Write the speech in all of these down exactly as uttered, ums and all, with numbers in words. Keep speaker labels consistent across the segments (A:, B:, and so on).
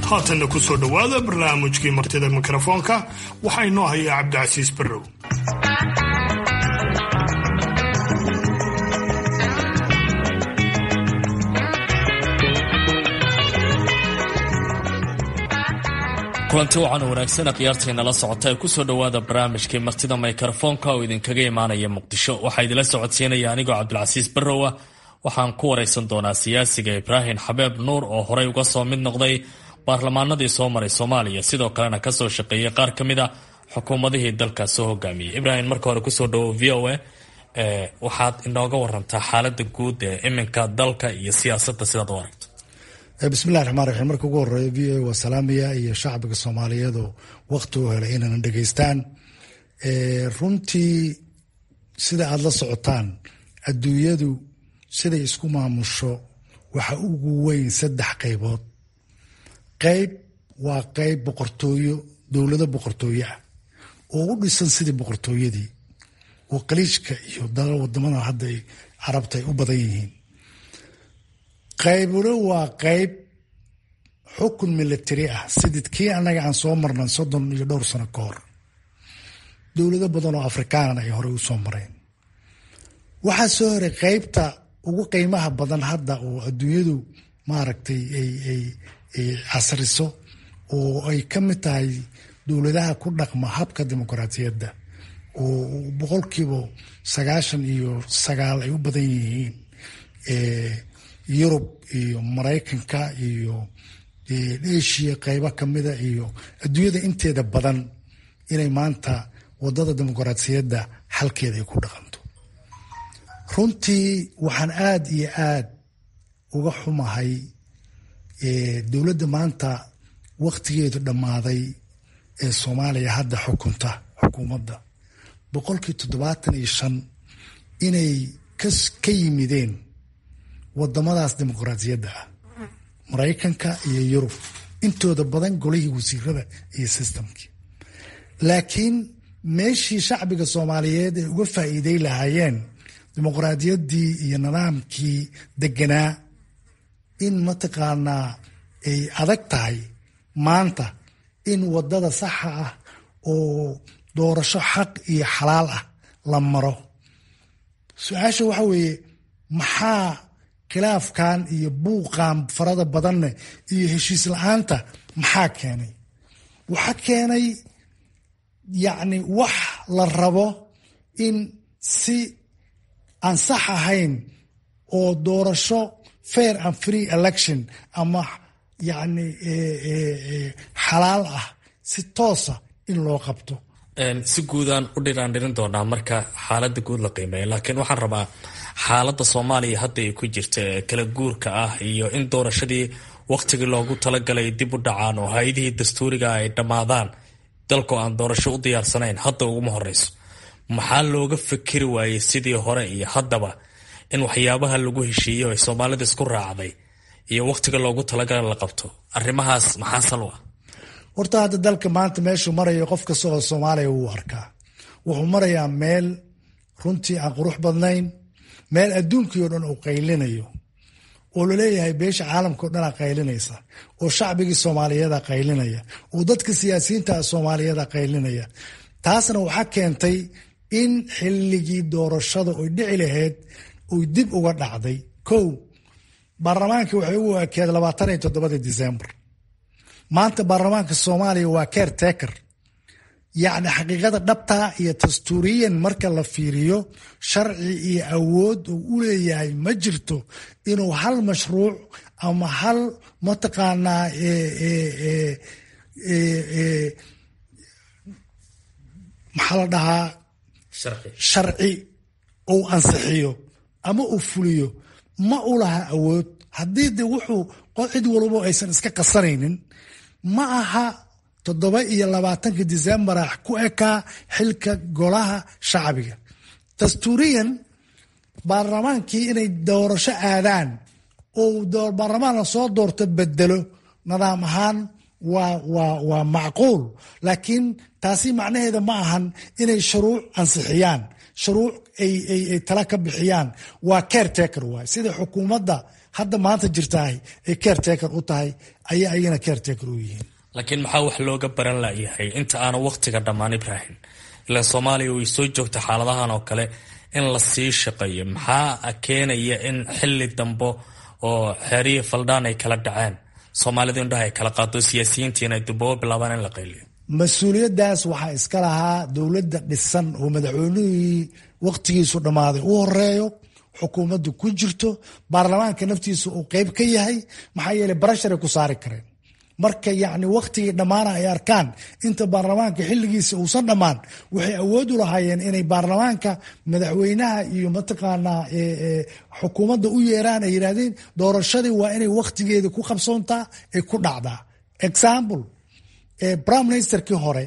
A: haatanna ku soo dhowaada barnaamijkii martida mikrofoonka waxaa inoo hayaa cabdicasiis barrow.
B: kulanti wacan wanaagsan khiyaarteena la socota ee ku soo dhowaada barnaamijkii martida mikrofoonka oo idinkaga imaanaya muqdisho. waxaa idila socodsiinaya anigoo cabdilcasiis barrowa. waxaan ku waraysan doonaa siyaasiga ibraahim xabeeb nuur oo horey uga soo mid noqday baarlamaanadii soo maray soomaaliya, sidoo kalena kasoo shaqeeyay qaar ka mid a xukuumadihii dalkaas soo hogaamiyey. ibraahim, marka hore kusoo dhawo v o a. waxaad inooga warantaa xaalada guud ee iminka dalka iyo siyaasadda sidaad u aragto.
C: bismillahi raxmaan raxiim. marka ugu horeeya v o a waa salaamaya iyo shacbiga soomaaliyeed oo waqti u helay inayna dhegaystaan. runtii sida aada la socotaan, adduunyadu siday isku maamusho waxa ugu weyn saddex qaybood. qayb waa qayb boqortooyo, dowlado boqortooyo ah oo u dhisan sidii boqortooyadii oo qaliijka iyo dalal wadamada hadda ay carabta ay u badan yihiin. qaybuna waa qayb xukun military ah sidii kii annaga aan soo marnan soddon iyo dhowr sano ka hor. dowlado badan oo afrikaanana ay horey u soo mareen. waxaa soo horay qaybta ugu qiimaha badan hadda oo adduunyadu maaragtay ay ay ay casriso oo ay ka mid tahay dowladaha ku dhaqma habka dimuqraadiyadda oo boqolkiiba sagaashan iyo sagaal ay u badan yihiin. yurub iyo maraykanka iyo asia qaybo kamida iyo adduunyada inteeda badan inay maanta wadada dimuqraadiyadda xalkeeda ay ku dhaqanto. runtii waxaan aada iyo aada uga xumahay dowladda maanta waktigeedu dhammaaday ee soomaaliya hadda xukunta xukuumadda boqolkii toddobaatan iyo shan inay ka yimideen wadamadaas dimuqraadiyadda ah, maraykanka iyo yurub intooda badan golihii wasiirada iyo sistamkii. laakiin meeshii shacbiga soomaaliyeed ay uga faa'iiday lahaayeen dimuqraadiyaddii iyo nidaamkii deganaa in mataqaanaa ay adag tahay maanta in wadada saxa ah oo doorasho xaq iyo xalaal ah la maro. su-aasha waxa weeye maxaa khilaafkan iyo buuqan farada badanne iyo heshiis la-aanta maxaa keenay? waxaa keenay yacni wax la rabo in si aan sax ahayn oo doorasho fair and free election ama yacni xalaal ah si toosa in loo qabto.
B: si guudaan u dhiraandhirin doonaa marka xaalada guud la qiimeeya, laakiin waxaan rabaa xaalada soomaaliya hadda ay ku jirta ee kala guurka ah iyo in doorashadii waqtigii loogu talagalay dib u dhacaan oo hay-adihii dastuuriga ay dhammaadaan dalkoo aan doorasho u diyaarsanayn hadda uguma horeyso. maxaa looga fikiri waayey sidii hore iyo haddaba in waxyaabaha lagu heshiiyo ay soomaalida isku raacday iyo waqtiga loogu talagalay la qabto? arrimahaas maxaa salwa?
C: horta hadda dalka maanta meeshuu marayo qof kasta oo soomaaliya wuu arkaa. wuxuu marayaa meel runtii aan qurux badnayn, meel adduunkii o dhan uu qaylinayo oo laleeyahay beesha caalamka o dhanaa qaylinaysa oo shacbigii soomaaliyeeda qaylinaya oo dadka siyaasiyiinta soomaaliyeeda qaylinaya. taasna waxaa keentay in xilligii doorashada oy dhici lahayd oy dib uga dhacday. kow, baarlamaankii waxay u ekeed labaatan iyo toddobadii December. maanta baarlamaanka soomaaliya waa caretaker, yacni xaqiiqada dhabtaa iyo dastuuriyan marka la fiiriyo sharci iyo awood uu u leeyahay ma jirto inuu hal mashruuc ama hal mataqaanaa maxaa la dhahaa sharci uu ansixiyo ama uu fuliyo. ma u laha awood haddii de wuxuu cid walbo aysan iska qasanaynin. ma aha toddoba iyo labaatanka December ah ku ekaa xilka golaha shacbiga. dastuuriyan baarlamaankii inay doorasho aadaan oo baarlamaan lasoo doorto bedelo nidaam ahaan waa waa waa macquul, laakiin taasi macnaheeda ma ahan inay shuruuc ansixiyaan. shuruuc ay ay ay tala ka bixiyaan waa caretaker waay sida xukuumadda hadda maanta jirtahay ay caretaker u tahay ayay ayana caretaker u yihiin.
B: laakiin maxaa wax looga baran layahay inta aanu waqtiga dhammaan Ibrahim ilaa Soomaaliya way soo joogta xaaladahan oo kale in la sii shaqeeyo maxaa keenaya in xilli dambo oo xiriir faldaan ay kala dhaceen Soomaalidu indhaha ay kala qaado siyaasiyiintiina ay dib u bilaabaan in la qayliyo.
C: mas-uuliyaddaas waxaa iska lahaa dowladda dhisan oo madaxweynihii waqtigiisu dhammaaday u horeeyo xukuumaddu ku jirto baarlamaanka naftiisa uu qayb ka yahay maxaa yeelay barasharay ku saari kareen marka yacni waqtigii dhammaana ay arkaan inta baarlamaanka xilligiisa uusan dhammaan waxay awood u lahaayeen inay baarlamaanka madaxweynaha iyo mataqaanaa xukuumadda u yeeraan ay yidhaahdeen doorashadii waa inay waqtigeeda ku qabsoontaa ay ku dhacdaa. example prime ministerkii hore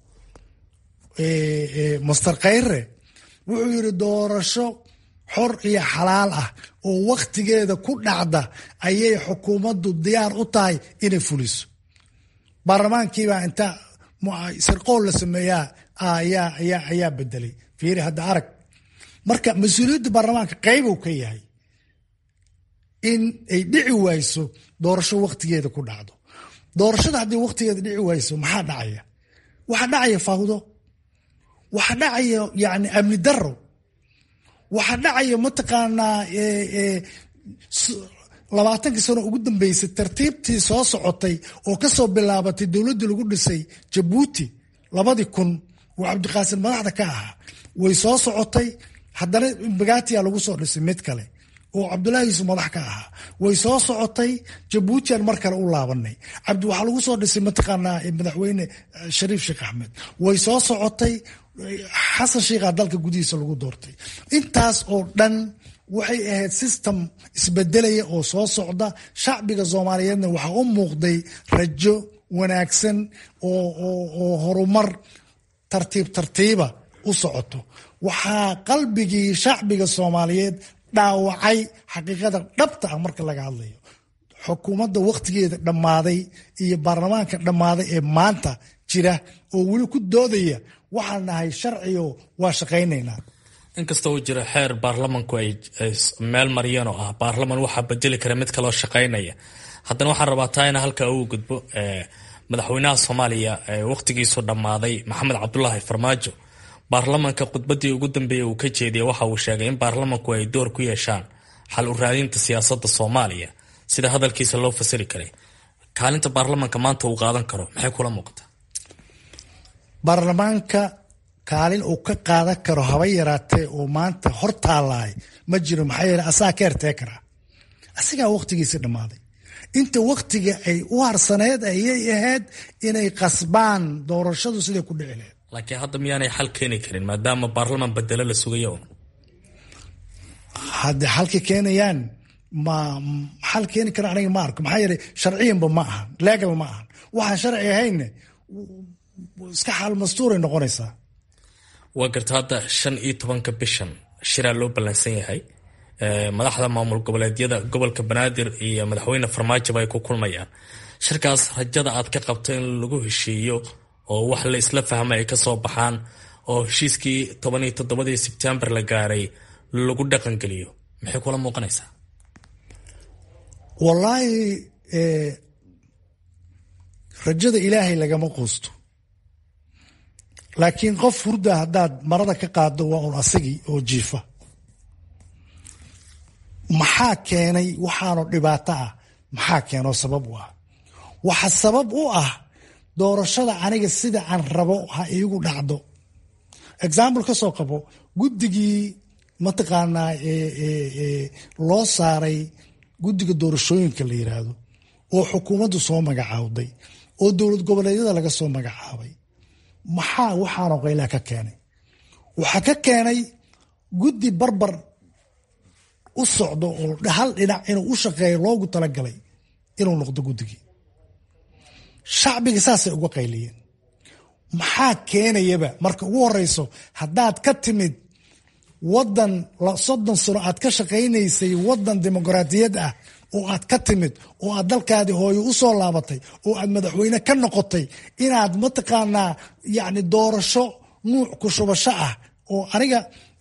C: master khayre wuxuu yidhi doorasho xor iyo xalaal ah oo waqtigeeda ku dhacda ayay xukuumaddu diyaar u tahay inay fuliso. baarlamaankiibaa inta sirqool la sameeyaa ayaa ayaa ayaa bedelay fiiri hadda arag marka mas-uuliyadda baarlamaanka qaybow ka yahay in ay dhici wayso doorasho waqtigeeda ku dhacdo. doorashada haddii waqtigeeda dhici wayso maxaa dhacaya waxaa dhacaya fawdo waxaa dhacaya yani amni daro waxaa dhacaya mataqaanaa labaatankii sano ugu dambeysay tartiibtii soo socotay oo kasoo bilaabatay dowladdii lagu dhisay jabuuti labadii kun oo cabdiqaasim madaxda ka ahaa way soo socotay haddana bagaatiya lagu soo dhisay mid kale oo cabdullaahi yuusuf madax ka ahaa way soo socotay jabuutian mar kale u laabanay cabdi waxaa lagu soo dhisay mataqaanaa madaxweyne shariif sheekh axmed way soo socotay xasan sheikhaa dalka gudihiisa lagu doortay intaas oo dhan waxay ahayd system isbedelaya oo soo socda shacbiga soomaaliyeedna waxaa u muuqday rajo wanaagsan oo oo oo horumar tartiib tartiiba u socoto waxaa qalbigii shacbiga soomaaliyeed dhaawacay xaqiiqada dhabta ah marka laga hadlayo xukuumadda waqtigeeda dhammaaday iyo baarlamaanka dhammaaday ee maanta jira oo weli ku doodaya waxaan nahay sharciyo waa shaqaynaynaa.
B: inkasta uu jiro xeer baarlamanku ay meel mariyeen oo ah baarlaman waxaa bedeli kara mid kaloo shaqaynaya haddana waxaan rabaa taa in halka uu gudbo madaxweynaha Soomaaliya waqtigiisu dhammaaday Maxamed Cabdullaahi Farmaajo baarlamanka khudbadii ugu dambeeyay uu ka jeediyay waxa uu sheegay in baarlamanku ay door ku yeeshaan xal u raadinta siyaasadda Soomaaliya sida hadalkiisa loo fasiri karay kaalinta baarlamanka maanta uu qaadan karo maxay kula muuqataa?
C: baarlamaanka kaalin uu ka qaadan karo haba yaraatee oo maanta hor taalaay ma jiro maxaa yeelay asaa caretaker ah asigaa waqtigiisa dhammaaday inta waqtiga ay u harsaneed ayay ahayd inay qasbaan doorashadu siday ku dhici lahayd
B: laakiin hadda miyaanay xal keeni karin maadaama baarlaman bedelo la sugayo
C: hadda xalka keenayaan ma xal keeni kara aniga ma arko maxaa yeelay sharciyanba ma ahan legal ma ahan waxaan sharci ahaynne iska xaal mastuuray noqonaysaa.
B: waa garta hadda shan iyo tobanka bishan shiraa loo ballansan yahay madaxda maamul goboleedyada gobolka Banaadir iyo madaxweyne Farmaajo ay ku kulmayaan shirkaas rajada aad ka qabto in lagu heshiiyo oo wax la isla fahmay ay ka soo baxaan oo heshiiskii toban iyo toddobadii September la gaaray lagu dhaqan geliyo maxay kula muuqanaysaa?
C: wallahi ee rajada ilaahay lagama quusto laakiin qof hurda haddaad marada ka qaado waa un asagii oo jiifa. maxaa keenay waxaanoo dhibaato ah maxaa keenoo sabab u ah waxa sabab u ah doorashada aniga sida aan rabo ha iigu dhacdo. example ka soo qabo guddigii mataqaanaa loo saaray guddiga doorashooyinka la yiraahdo oo xukuumaddu soo magacaawday oo dowlad goboleedyada laga soo magacaabay maxaa waxaanoo qaylaha ka keenay waxaa ka keenay guddi barbar u socdo oo hal dhinac inuu u shaqeeyo loogu talagalay inuu noqdo guddigii shacbiga saasay uga qayliyeen. maxaa keenayaba marka ugu horeyso haddaad ka timid wadan soddon sano aad ka shaqaynaysay wadan dimuqraadiyad ah oo aad ka timid oo aad dalkaadii hooyo u soo laabatay oo aad madaxweyne ka noqotay inaad mataqaanaa yacni doorasho nuuc ku shubasho ah oo aniga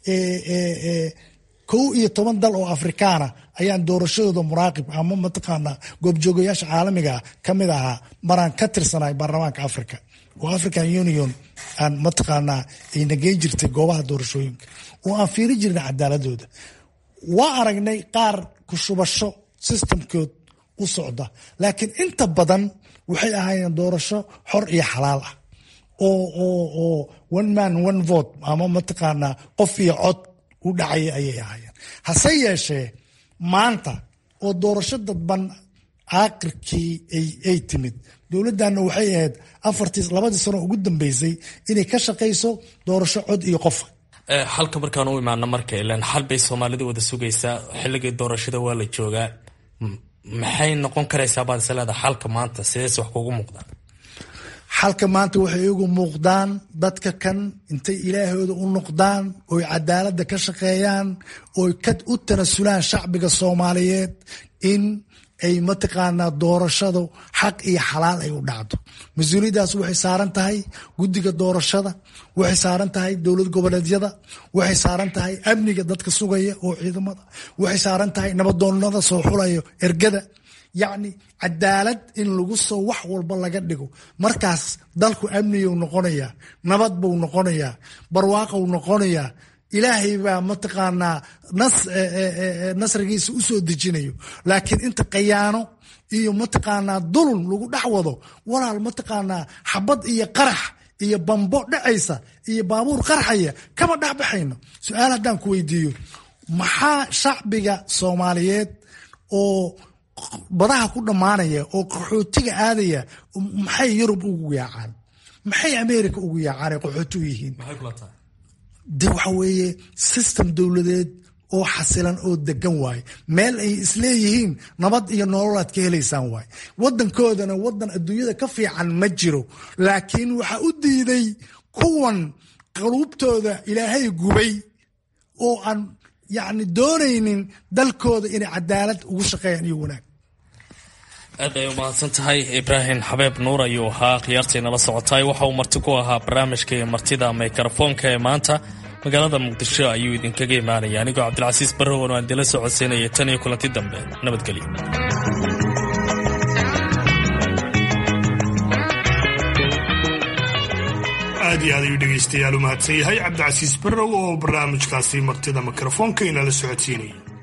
C: kow iyo toban dal oo afrikaana ayaan doorashadooda muraaqib ama mataqaanaa goobjoogayaasha caalamiga kamid ahaa maraan ka tirsanahay baarlamaanka africa oo african union aan mataqaanaa ay nageyn jirtay goobaha doorashooyinka oo aan fiiri jirnay cadaaladooda. waa aragnay qaar ku shubasho systemkood u socda, laakiin inta badan waxay ahaayeen doorasho xor iyo xalaal ah oo oo oo one man one vote ama mataqaanaa qof iyo cod u dhacaya ayay ahaayeen. hase yeeshee maanta oo doorasho dadban aakhirkii ay ay timid, dowladdanna waxay ahayd afartii labadii sano ugu dambeysay inay ka shaqayso doorasho cod iyo qof.
B: halka markaan u imaano marka ilaan xal bay Soomaalidu wada sugaysaa, xilligii doorashada waa la joogaa. maxay noqon karaysaa baad isleedahay xalka maanta, sidees wax kugu muuqdaan?
C: xalka maanta waxay igu muuqdaan dadka kan intay ilaahooda u noqdaan oy cadaaladda ka shaqeeyaan oy ka u tanasulaan shacbiga Soomaaliyeed in ay mataqaanaa doorashadu xaq iyo xalaal ay u dhacdo. mas-uuliyaddaas waxay saaran tahay guddiga doorashada, waxay saaran tahay dowlad goboleedyada, waxay saaran tahay amniga dadka sugaya oo ciidamada, waxay saaran tahay nabadoonnada soo xulayo ergada. yacni cadaalad in lagu soo wax walba laga dhigo, markaas dalku amniyuu noqonayaa, nabad buu noqonayaa, barwaaqou noqonayaa. ilaahay baa mataqaanaa nas nasrigiisa u soo dejinayo. laakiin inta qayaano iyo mataqaanaa dulun lagu dhex wado, walaal mataqaanaa xabad iyo qarax iyo bambo dhacaysa iyo baabuur qarxaya kama dhexbaxayno. su-aal haddaan ku weydiiyo, maxaa shacbiga Soomaaliyeed oo badaha ku dhammaanaya oo qaxootiga aadaya maxay Yurub ugu yaacaan, maxay Ameerika ugu yaacaan ay qaxooti u yihiin? de waxa weeye system dowladeed oo xasilan oo degan waaye, meel ay isleeyihiin nabad iyo nololaad ka helaysaan waaye. waddankoodana waddan adduunyada ka fiican ma jiro, laakiin waxaa u diiday kuwan qaluubtooda ilaahay gubay oo aan yacni doonaynin dalkooda inay cadaalad ugu shaqeeyaan iyo wanaag.
B: aad ay u mahadsan tahay Ibraahim Xabeeb Nuur ayuu ahaa khiyaarteena la socotay. waxa uu marti ku ahaa barnaamijka martida mikrofoonka ee maanta magaalada Muqdisho ayuu idinkaga imaanaya. anigoo Cabdilcasiis Barrow oo aan dila socodsiinaya tan iyo kulanti dambe. nabadgelyo.
A: aad iyo aad ayuu dhegaystayaal u mahadsan yahay Cabdilcasiis Barrow oo barnaamijkaasi martida mikrofoonka inala socodsiinaya.